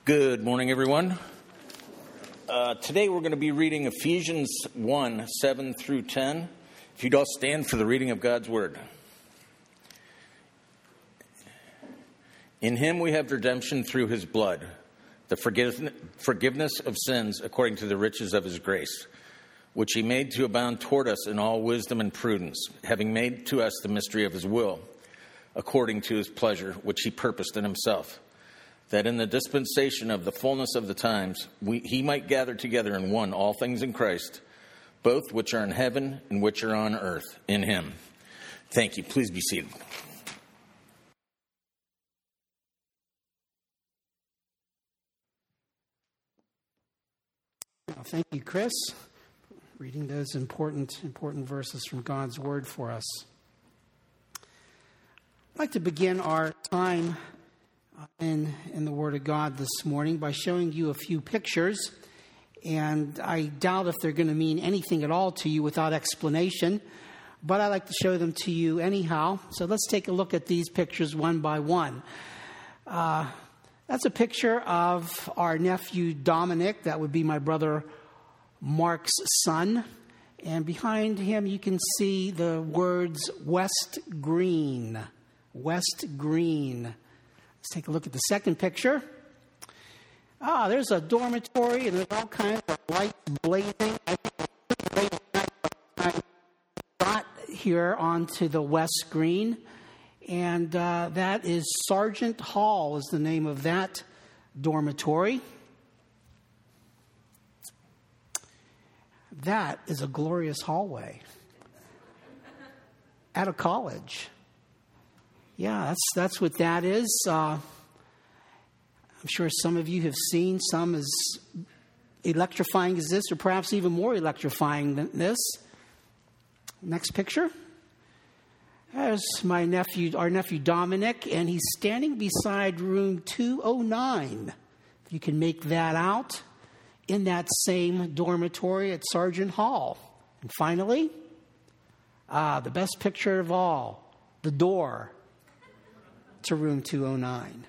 Good morning, everyone. Today we're going to be reading Ephesians 1, 7 through 10. If you'd all stand for the reading of God's Word. In Him we have redemption through His blood, the forgiveness of sins according to the riches of His grace, which He made to abound toward us in all wisdom and prudence, having made to us the mystery of His will, according to His pleasure, which He purposed in Himself, that in the dispensation of the fullness of the times He might gather together in one all things in Christ, both which are in heaven and which are on earth, in Him. Thank you. Please be seated. Well, thank you, Chris, reading those important verses from God's Word for us. I'd like to begin our time in the Word of God this morning by showing you a few pictures, and I doubt if they're going to mean anything at all to you without explanation, but I like to show them to you anyhow. So let's take a look at these pictures one by one. That's a picture of our nephew Dominic. That would be my brother Mark's son, and behind him you can see the words West Green. West Green. Let's take a look at the second picture. There's a dormitory, and there's all kinds of lights blazing. I got here onto the West Green, and that is Sergeant Hall is the name of that dormitory. That is a glorious hallway at a college. Yeah, that's what that is. I'm sure some of you have seen some as electrifying as this, or perhaps even more electrifying than this. Next picture. There's our nephew Dominic, and he's standing beside room 209. You can make that out in that same dormitory at Sergeant Hall. And finally, the best picture of all, the door to room 209.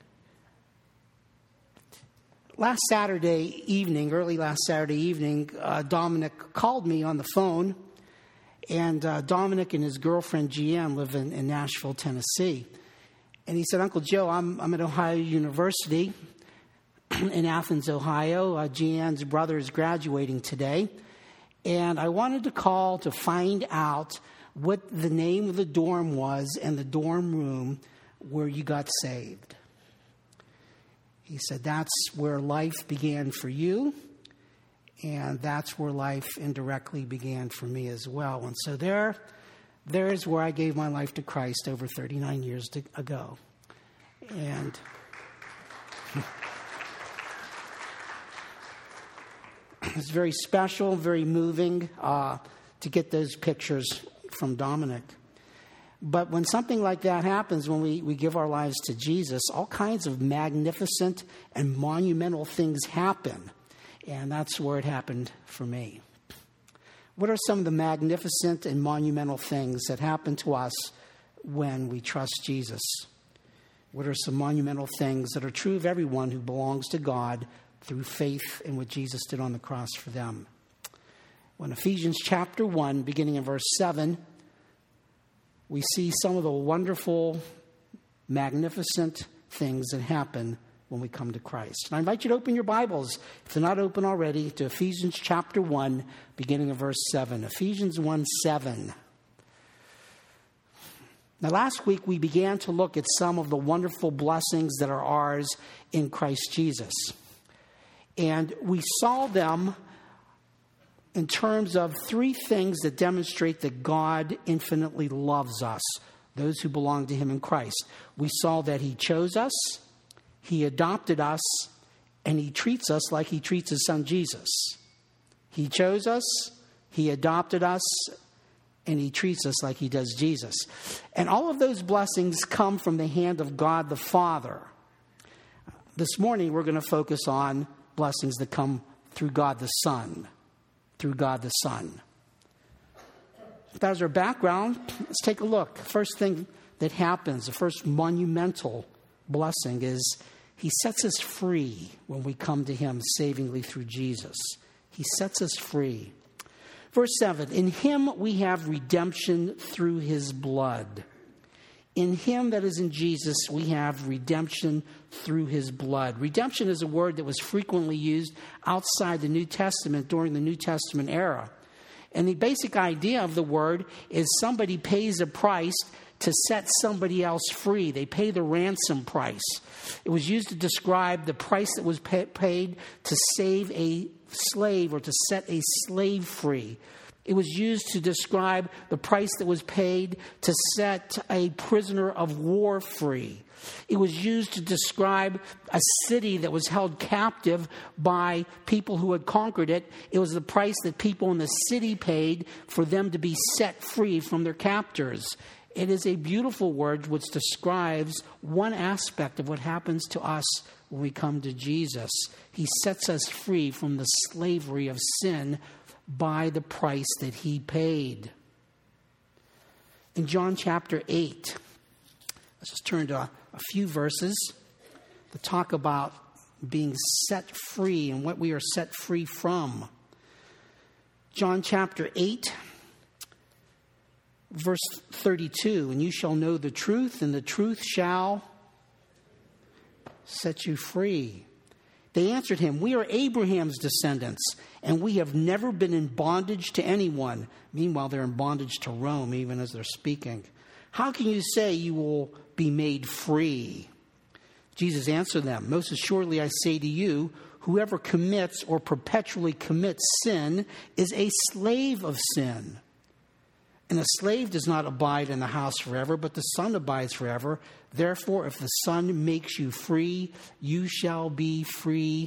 Early last Saturday evening, Dominic called me on the phone, and Dominic and his girlfriend Jeanne live in Nashville, Tennessee. And he said, "Uncle Joe, I'm at Ohio University in Athens, Ohio. Jeanne's brother is graduating today, and I wanted to call to find out what the name of the dorm was and the dorm room where you got saved." He said, "That's where life began for you, and that's where life indirectly began for me as well." And so there's where I gave my life to Christ over 39 years ago. And it's very special, very moving to get those pictures from Dominic. But when something like that happens, when we give our lives to Jesus, all kinds of magnificent and monumental things happen. And that's where it happened for me. What are some of the magnificent and monumental things that happen to us when we trust Jesus? What are some monumental things that are true of everyone who belongs to God through faith in what Jesus did on the cross for them? Well, in Ephesians chapter 1, beginning in verse 7, we see some of the wonderful, magnificent things that happen when we come to Christ. And I invite you to open your Bibles, if they're not open already, to Ephesians chapter 1, beginning of verse 7. Ephesians 1, 7. Now, last week we began to look at some of the wonderful blessings that are ours in Christ Jesus. And we saw them in terms of three things that demonstrate that God infinitely loves us, those who belong to Him in Christ. We saw that He chose us, He adopted us, and He treats us like He treats His Son Jesus. He chose us, He adopted us, and He treats us like He does Jesus. And all of those blessings come from the hand of God the Father. This morning we're going to focus on blessings that come through God the Son. Through God the Son. That was our background. Let's take a look. First thing that happens, the first monumental blessing is He sets us free when we come to him savingly through Jesus. He sets us free. Verse 7, in him we have redemption through his blood. In him, that is in Jesus, we have redemption through his blood. Redemption is a word that was frequently used outside the New Testament during the New Testament era. And the basic idea of the word is somebody pays a price to set somebody else free. They pay the ransom price. It was used to describe the price that was paid to save a slave or to set a slave free. It was used to describe the price that was paid to set a prisoner of war free. It was used to describe a city that was held captive by people who had conquered it. It was the price that people in the city paid for them to be set free from their captors. It is a beautiful word which describes one aspect of what happens to us when we come to Jesus. He sets us free from the slavery of sin by the price that he paid. In John chapter 8, let's just turn to a few verses to talk about being set free and what we are set free from. John chapter 8, verse 32, and you shall know the truth, and the truth shall set you free. They answered him, we are Abraham's descendants, and we have never been in bondage to anyone. Meanwhile, they're in bondage to Rome, even as they're speaking. How can you say you will be made free? Jesus answered them, most assuredly I say to you, whoever commits or perpetually commits sin is a slave of sin. And a slave does not abide in the house forever, but the Son abides forever. Therefore, if the Son makes you free, you shall be free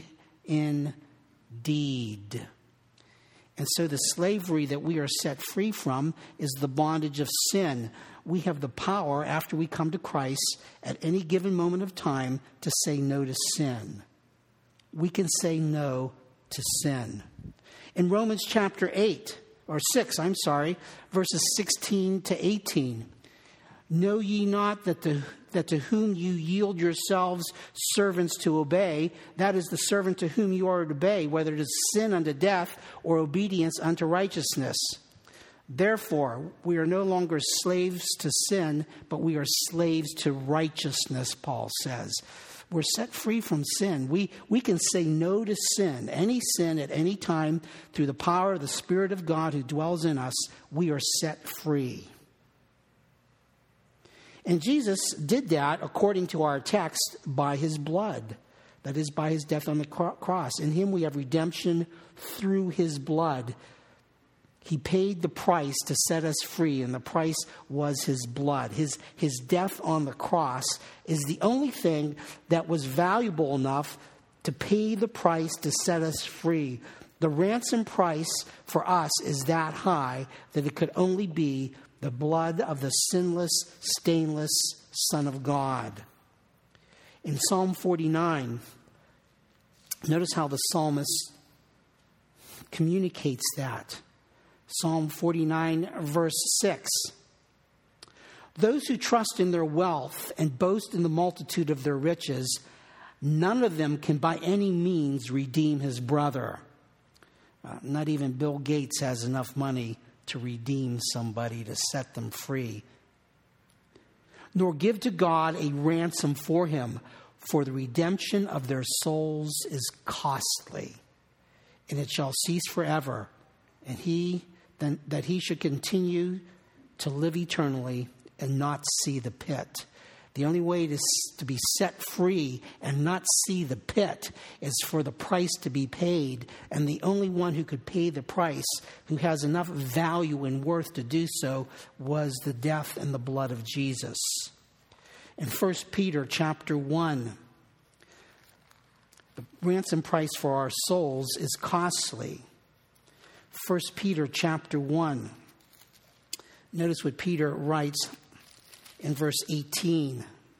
indeed. And so the slavery that we are set free from is the bondage of sin. We have the power, after we come to Christ, at any given moment of time, to say no to sin. We can say no to sin. In Romans chapter 6, verses 16 to 18. Know ye not that to whom you yield yourselves servants to obey, that is the servant to whom you are to obey, whether it is sin unto death or obedience unto righteousness. Therefore, we are no longer slaves to sin, but we are slaves to righteousness, Paul says. We're set free from sin. We can say no to sin at any time, through the power of the Spirit of God who dwells in us. We are set free. And Jesus did that, according to our text, by his blood. That is, by his death on the cross. In him we have redemption through his blood. He paid the price to set us free, and the price was his blood. His death on the cross is the only thing that was valuable enough to pay the price to set us free. The ransom price for us is that high that it could only be the blood of the sinless, stainless Son of God. In Psalm 49, notice how the psalmist communicates that. Psalm 49, verse 6. Those who trust in their wealth and boast in the multitude of their riches, none of them can by any means redeem his brother. Not even Bill Gates has enough money to redeem somebody, to set them free. Nor give to God a ransom for him, for the redemption of their souls is costly, and it shall cease forever. And that he should continue to live eternally and not see the pit. The only way to be set free and not see the pit is for the price to be paid. And the only one who could pay the price, who has enough value and worth to do so, was the death and the blood of Jesus. In 1 Peter chapter 1, the ransom price for our souls is costly. 1 Peter chapter 1. Notice what Peter writes in verse 18.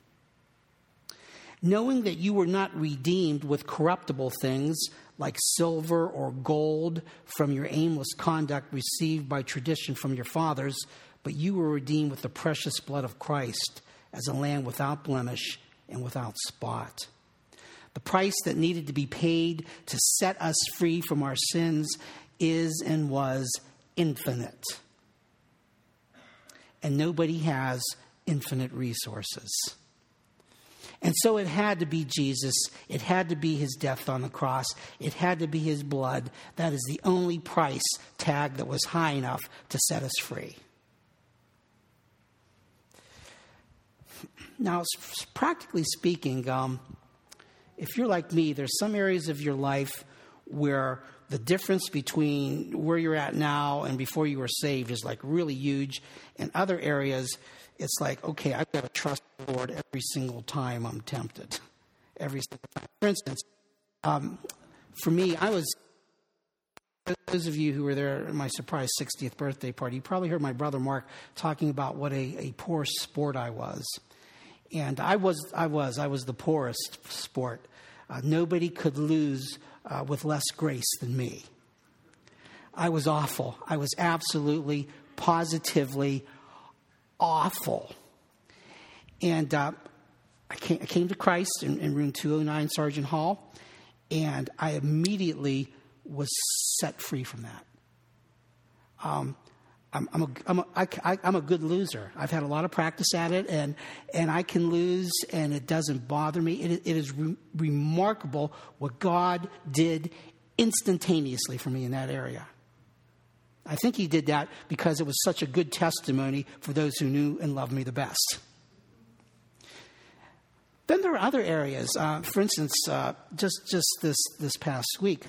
Knowing that you were not redeemed with corruptible things like silver or gold from your aimless conduct received by tradition from your fathers, but you were redeemed with the precious blood of Christ as a lamb without blemish and without spot. The price that needed to be paid to set us free from our sins is and was infinite. And nobody has infinite resources. And so it had to be Jesus. It had to be his death on the cross. It had to be his blood. That is the only price tag that was high enough to set us free. Now, practically speaking, if you're like me, there's some areas of your life where the difference between where you're at now and before you were saved is like really huge. And other areas, it's like, okay, I've got to trust the Lord every single time I'm tempted. Every single time. For instance, for me, those of you who were there at my surprise 60th birthday party, you probably heard my brother Mark talking about what a poor sport I was. And I was the poorest sport. Nobody could lose with less grace than me. I was awful. I was absolutely, positively awful. And I came to Christ in room 209, Sergeant Hall, and I immediately was set free from that. I'm a good loser. I've had a lot of practice at it, and I can lose, and it doesn't bother me. It is remarkable what God did instantaneously for me in that area. I think he did that because it was such a good testimony for those who knew and loved me the best. Then there are other areas. For instance, just this past week,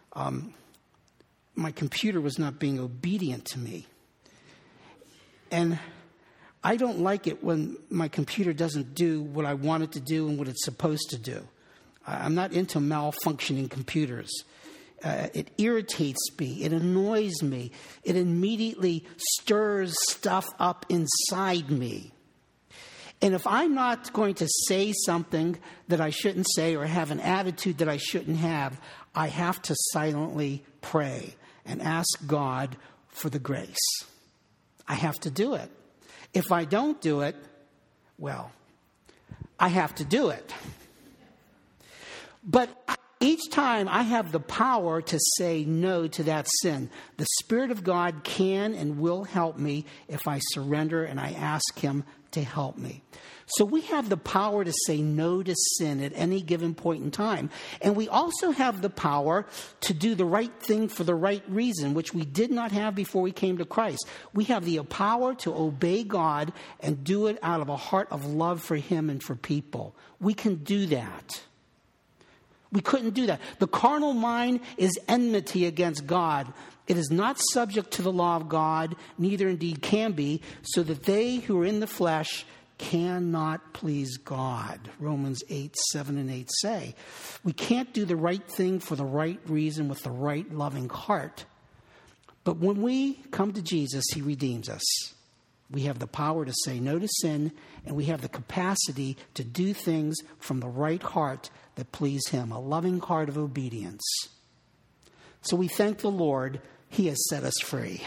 my computer was not being obedient to me. And I don't like it when my computer doesn't do what I want it to do and what it's supposed to do. I'm not into malfunctioning computers. It irritates me. It annoys me. It immediately stirs stuff up inside me. And if I'm not going to say something that I shouldn't say or have an attitude that I shouldn't have, I have to silently pray and ask God for the grace. I have to do it. If I don't do it, well, I have to do it. But each time I have the power to say no to that sin. The Spirit of God can and will help me if I surrender and I ask him to help me. So we have the power to say no to sin at any given point in time. And we also have the power to do the right thing for the right reason, which we did not have before we came to Christ. We have the power to obey God and do it out of a heart of love for him and for people. We can do that. We couldn't do that. The carnal mind is enmity against God. It is not subject to the law of God, neither indeed can be, so that they who are in the flesh cannot please God. Romans 8, 7 and 8 say. We can't do the right thing for the right reason with the right loving heart. But when we come to Jesus, he redeems us. We have the power to say no to sin, and we have the capacity to do things from the right heart that please him, a loving heart of obedience. So we thank the Lord, he has set us free.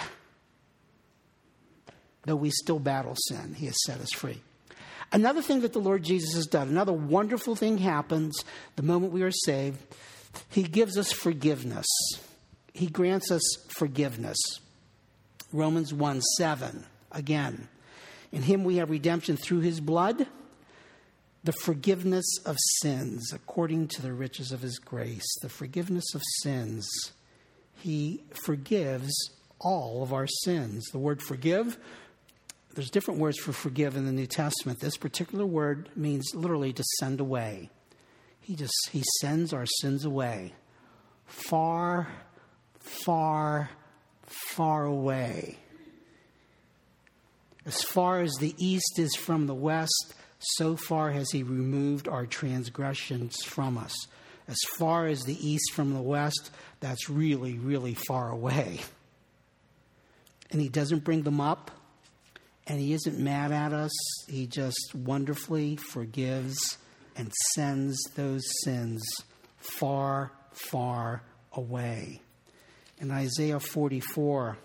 Though we still battle sin, he has set us free. Another thing that the Lord Jesus has done, another wonderful thing happens the moment we are saved. He gives us forgiveness. He grants us forgiveness. Romans 1, 7. Again, in him we have redemption through his blood, the forgiveness of sins, according to the riches of his grace. The forgiveness of sins. He forgives all of our sins. The word forgive, there's different words for forgive in the New Testament. This particular word means literally to send away. He sends our sins away. Far, far, far away. As far as the east is from the west, so far has he removed our transgressions from us. As far as the east from the west, that's really, really far away. And he doesn't bring them up, and he isn't mad at us. He just wonderfully forgives and sends those sins far, far away. In Isaiah 44,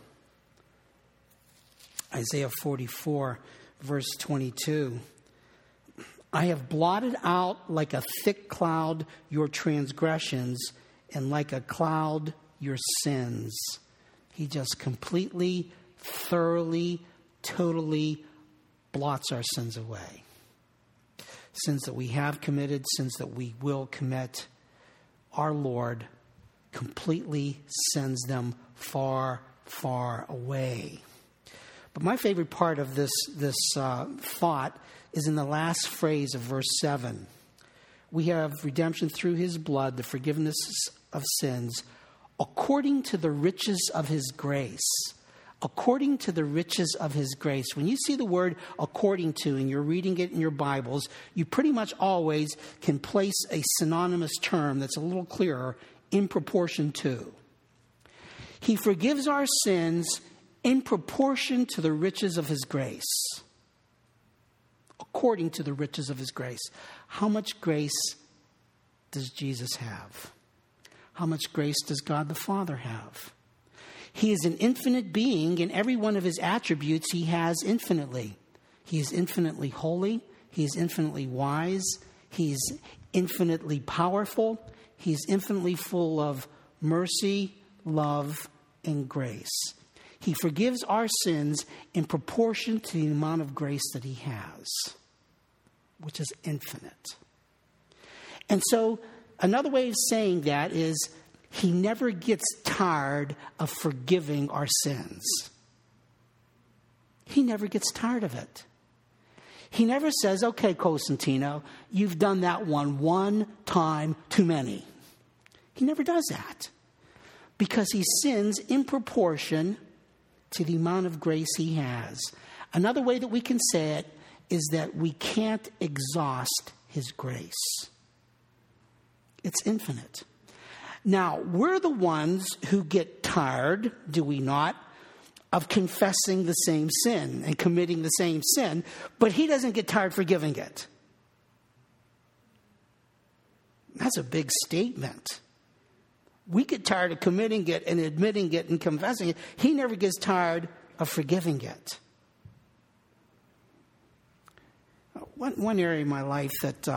verse 22, I have blotted out like a thick cloud your transgressions, and like a cloud your sins. He just completely, thoroughly, totally blots our sins away. Sins that we have committed, sins that we will commit. Our Lord completely sends them far, far away. But my favorite part of this thought is in the last phrase of verse 7. We have redemption through his blood, the forgiveness of sins, according to the riches of his grace. According to the riches of his grace. When you see the word according to and you're reading it in your Bibles, you pretty much always can place a synonymous term that's a little clearer, in proportion to. He forgives our sins in proportion to the riches of his grace. According to the riches of his grace. How much grace does Jesus have? How much grace does God the Father have? He is an infinite being. In every one of his attributes, he has infinitely. He is infinitely holy. He is infinitely wise. He is infinitely powerful. He is infinitely full of mercy, love, and grace. He forgives our sins in proportion to the amount of grace that he has, which is infinite. And so another way of saying that is he never gets tired of forgiving our sins. He never gets tired of it. He never says, okay, Cosentino, you've done that one time too many. He never does that because he sins in proportion to the amount of grace he has. Another way that we can say it is that we can't exhaust his grace. It's infinite. Now, we're the ones who get tired, do we not, of confessing the same sin and committing the same sin, but he doesn't get tired forgiving it. That's a big statement. We get tired of committing it and admitting it and confessing it. He never gets tired of forgiving it. One area in my life that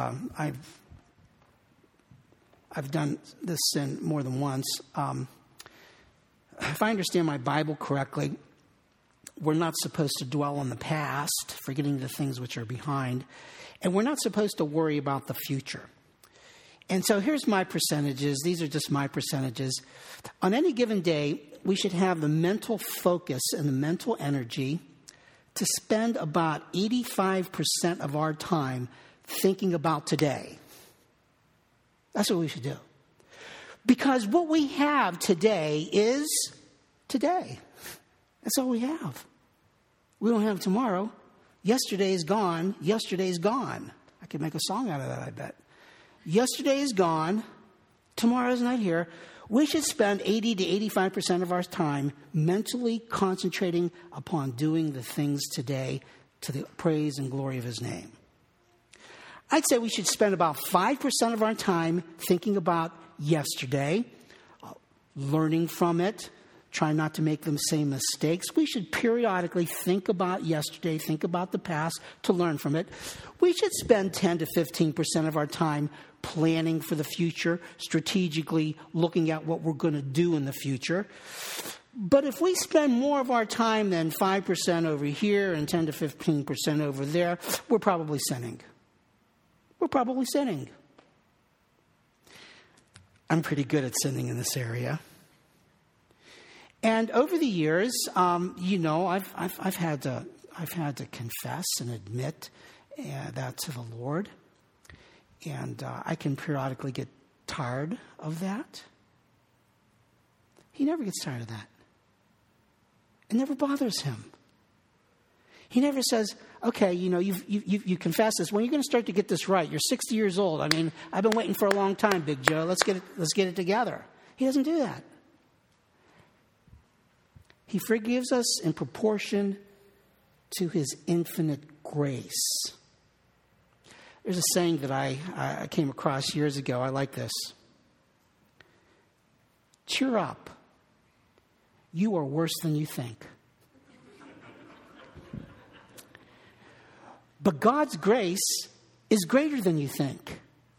I've done this sin more than once. If I understand my Bible correctly, we're not supposed to dwell on the past, forgetting the things which are behind, and we're not supposed to worry about the future. And so here's my percentages. These are just my percentages. On any given day, we should have the mental focus and the mental energy to spend about 85% of our time thinking about today. That's what we should do. Because what we have today is today. That's all we have. We don't have tomorrow. Yesterday is gone. Yesterday is gone. I could make a song out of that, I bet. Yesterday is gone. Tomorrow is not here. We should spend 80 to 85% of our time mentally concentrating upon doing the things today to the praise and glory of his name. I'd say we should spend about 5% of our time thinking about yesterday, learning from it, trying not to make the same mistakes. We should periodically think about yesterday, think about the past to learn from it. We should spend 10 to 15% of our time planning for the future, strategically looking at what we're going to do in the future. But if we spend more of our time than 5% over here and 10 to 15% over there, we're probably sinning. We're probably sinning. I'm pretty good at sinning in this area. And over the years, I've had to confess and admit that to the Lord, and I can periodically get tired of that. He never gets tired of that. It never bothers him. He never says, okay, you confess this. When are you going to start to get this right? You're 60 years old. I mean, I've been waiting for a long time, Big Joe. Let's get it together. He doesn't do that. He forgives us in proportion to his infinite grace. There's a saying that I came across years ago. I like this. Cheer up. You are worse than you think. But God's grace is greater than you think.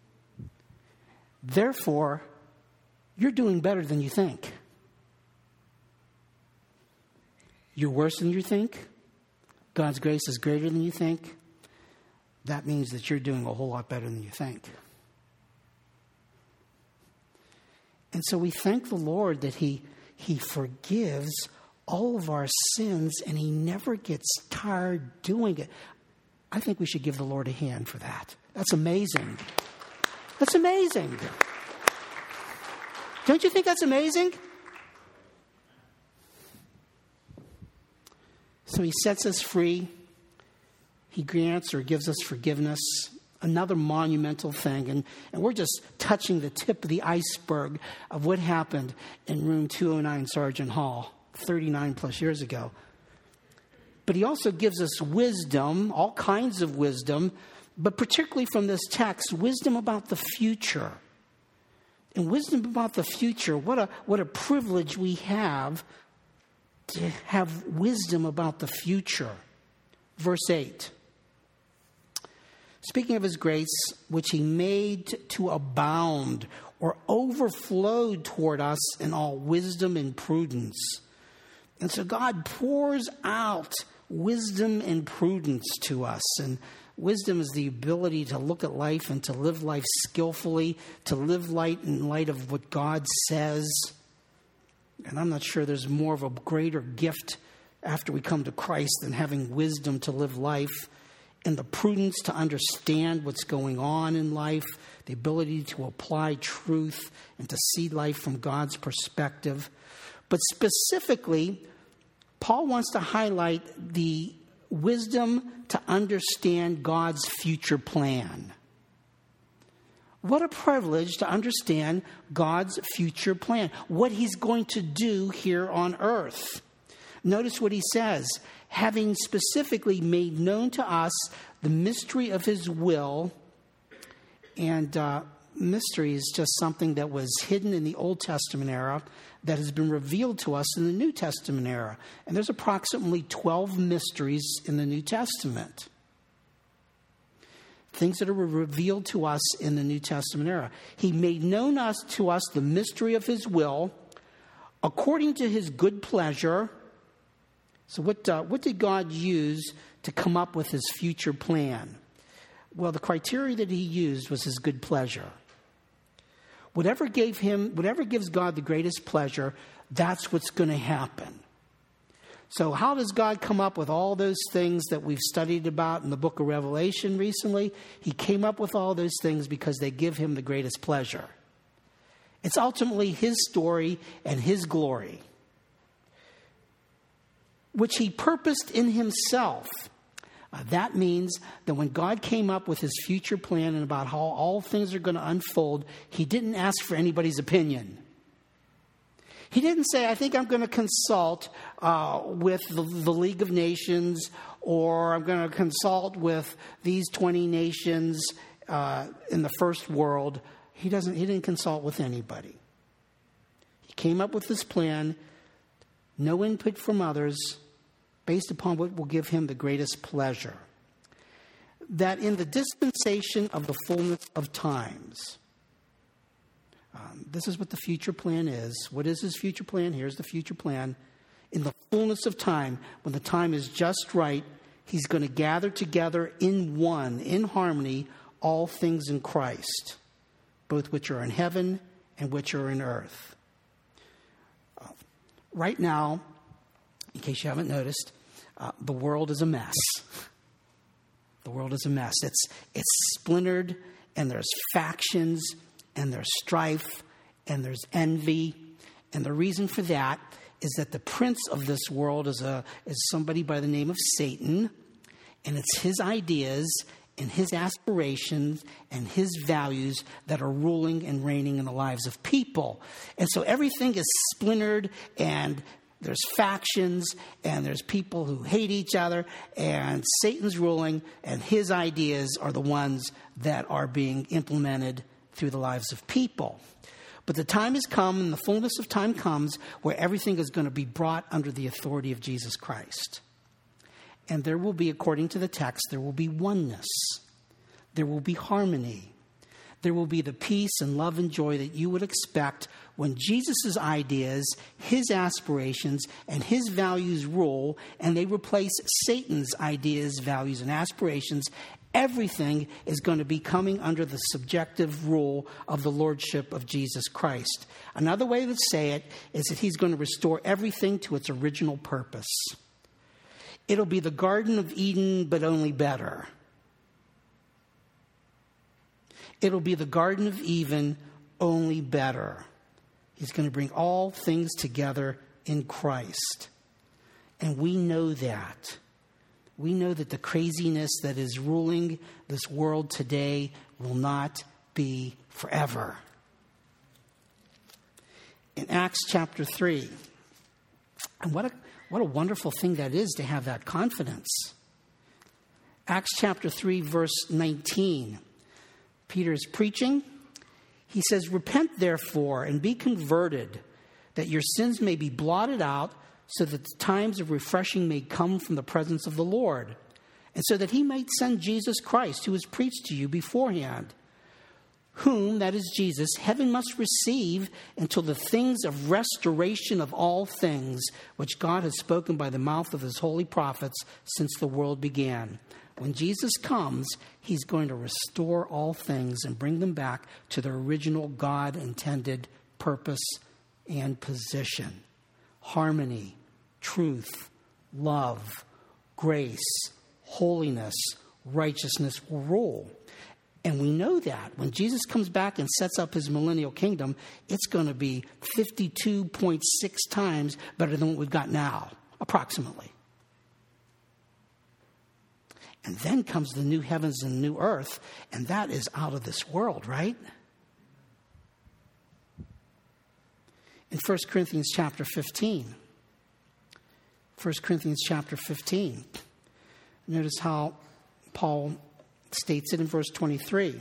Therefore, you're doing better than you think. You're worse than you think. God's grace is greater than you think. That means that you're doing a whole lot better than you think. And so we thank the Lord that He forgives all of our sins and He never gets tired doing it. I think we should give the Lord a hand for that. That's amazing. That's amazing. Don't you think that's amazing? So He sets us free. He grants or gives us forgiveness. Another monumental thing. And we're just touching the tip of the iceberg of what happened in room 209 Sargent Hall 39 plus years ago. But He also gives us wisdom, all kinds of wisdom, but particularly from this text, wisdom about the future. And wisdom about the future, what a privilege we have to have wisdom about the future. Verse 8. Speaking of His grace, which He made to abound or overflowed toward us in all wisdom and prudence. And so God pours out wisdom and prudence to us. And wisdom is the ability to look at life and to live life skillfully, to live light in light of what God says. And I'm not sure there's more of a greater gift after we come to Christ than having wisdom to live life, and the prudence to understand what's going on in life, the ability to apply truth and to see life from God's perspective. But specifically, Paul wants to highlight the wisdom to understand God's future plan. What a privilege to understand God's future plan, what He's going to do here on earth. Notice what he says, having specifically made known to us the mystery of His will. And mystery is just something that was hidden in the Old Testament era that has been revealed to us in the New Testament era. And there's approximately 12 mysteries in the New Testament. Things that are revealed to us in the New Testament era. He made known to us the mystery of His will, according to His good pleasure. So what did God use to come up with His future plan? Well, the criteria that He used was His good pleasure. Whatever gives God the greatest pleasure, that's what's going to happen. So how does God come up with all those things that we've studied about in the book of Revelation recently? He came up with all those things because they give Him the greatest pleasure. It's ultimately His story and His glory, which He purposed in Himself. That means that when God came up with His future plan and about how all things are going to unfold, He didn't ask for anybody's opinion. He didn't say, I think I'm going to consult with the League of Nations, or I'm going to consult with these 20 nations in the first world. He didn't consult with anybody. He came up with this plan, no input from others, based upon what will give Him the greatest pleasure. That in the dispensation of the fullness of times, this is what the future plan is. What is His future plan? Here's the future plan. In the fullness of time, when the time is just right, He's going to gather together in one, in harmony, all things in Christ, both which are in heaven and which are in earth. Right now, in case you haven't noticed, the world is a mess. The world is a mess. It's splintered, and there's factions, and there's strife, and there's envy. And the reason for that is that the prince of this world is somebody by the name of Satan, and it's his ideas and his aspirations and his values that are ruling and reigning in the lives of people. And so everything is splintered, and there's factions, and there's people who hate each other, and Satan's ruling, and his ideas are the ones that are being implemented through the lives of people. But the time has come, and the fullness of time comes, where everything is going to be brought under the authority of Jesus Christ. And there will be, according to the text, there will be oneness. There will be harmony. There will be the peace and love and joy that you would expect when Jesus' ideas, his aspirations, and his values rule, and they replace Satan's ideas, values, and aspirations. Everything is going to be coming under the subjective rule of the lordship of Jesus Christ. Another way to say it is that he's going to restore everything to its original purpose. It'll be the Garden of Eden, but only better. It'll be the Garden of Eden, only better. He's going to bring all things together in Christ. And we know that. We know that the craziness that is ruling this world today will not be forever. In Acts chapter 3, and what a wonderful thing that is to have that confidence. Acts chapter 3, verse 19. Peter is preaching. He says, "Repent therefore and be converted, that your sins may be blotted out, so that the times of refreshing may come from the presence of the Lord, and so that he might send Jesus Christ, who was preached to you beforehand, whom," that is Jesus, "heaven must receive until the things of restoration of all things, which God has spoken by the mouth of his holy prophets since the world began." When Jesus comes, he's going to restore all things and bring them back to their original God-intended purpose and position. Harmony, truth, love, grace, holiness, righteousness will rule. And we know that when Jesus comes back and sets up his millennial kingdom, it's going to be 52.6 times better than what we've got now, approximately. And then comes the new heavens and new earth, and that is out of this world, right? In 1 Corinthians chapter 15, 1 Corinthians chapter 15, notice how Paul states it in verse 23.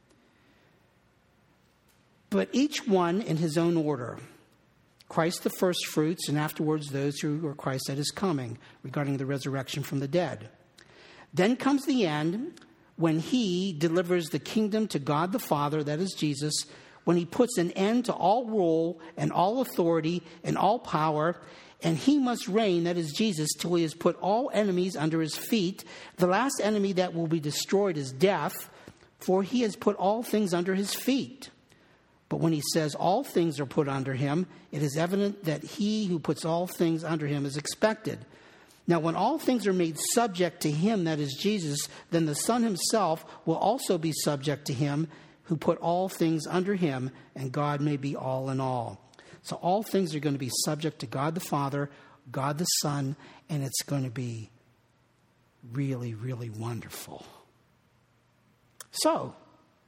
"But each one in his own order, Christ the first fruits, and afterwards those who are Christ at his coming," regarding the resurrection from the dead. "Then comes the end, when he delivers the kingdom to God the Father," that is Jesus, "when he puts an end to all rule and all authority and all power, and he must reign," that is Jesus, "till he has put all enemies under his feet. The last enemy that will be destroyed is death, for he has put all things under his feet." But when he says all things are put under him, it is evident that he who puts all things under him is expected. Now, when all things are made subject to him, that is Jesus, then the Son himself will also be subject to him who put all things under him, and God may be all in all. So all things are going to be subject to God the Father, God the Son, and it's going to be really, really wonderful. So,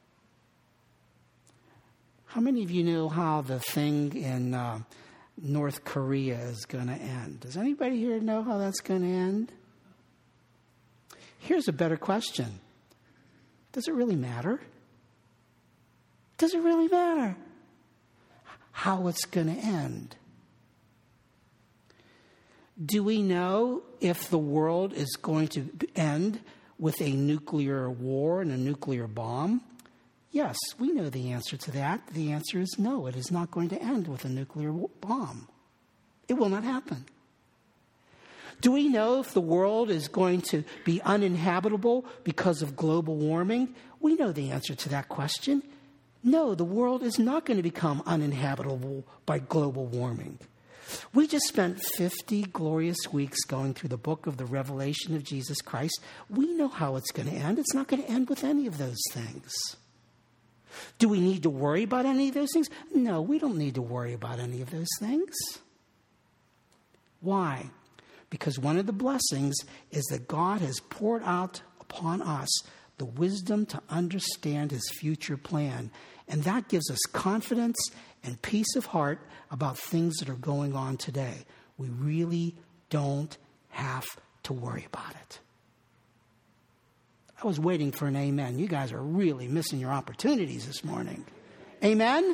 how many of you know how the thing in North Korea is going to end? Does anybody here know how that's going to end? Here's a better question. Does it really matter? Does it really matter how it's going to end? Do we know if the world is going to end with a nuclear war and a nuclear bomb? Yes, we know the answer to that. The answer is no, it is not going to end with a nuclear bomb. It will not happen. Do we know if the world is going to be uninhabitable because of global warming? We know the answer to that question. No, the world is not going to become uninhabitable by global warming. We just spent 50 glorious weeks going through the book of the Revelation of Jesus Christ. We know how it's going to end. It's not going to end with any of those things. Do we need to worry about any of those things? No, we don't need to worry about any of those things. Why? Because one of the blessings is that God has poured out upon us the wisdom to understand his future plan. And that gives us confidence and peace of heart about things that are going on today. We really don't have to worry about it. I was waiting for an amen. You guys are really missing your opportunities this morning. Amen?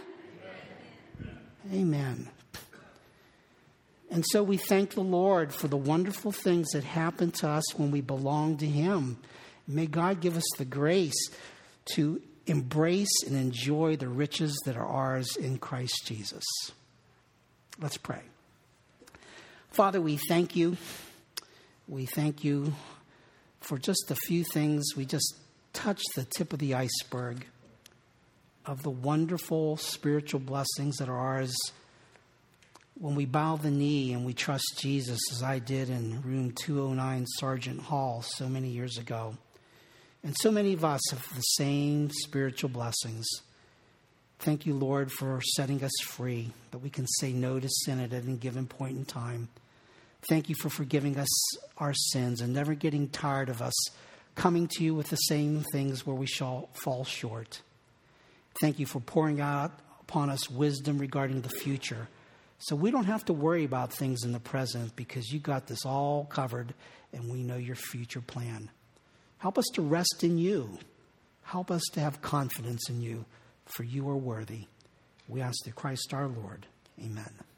Amen. And so we thank the Lord for the wonderful things that happen to us when we belong to him. May God give us the grace to embrace and enjoy the riches that are ours in Christ Jesus. Let's pray. Father, we thank you. We thank you for just a few things. We just touched the tip of the iceberg of the wonderful spiritual blessings that are ours when we bow the knee and we trust Jesus, as I did in room 209 Sargent Hall so many years ago. And so many of us have the same spiritual blessings. Thank you, Lord, for setting us free, that we can say no to sin at any given point in time. Thank you for forgiving us our sins and never getting tired of us coming to you with the same things where we shall fall short. Thank you for pouring out upon us wisdom regarding the future, so we don't have to worry about things in the present because you got this all covered and we know your future plan. Help us to rest in you. Help us to have confidence in you, for you are worthy. We ask through Christ our Lord. Amen.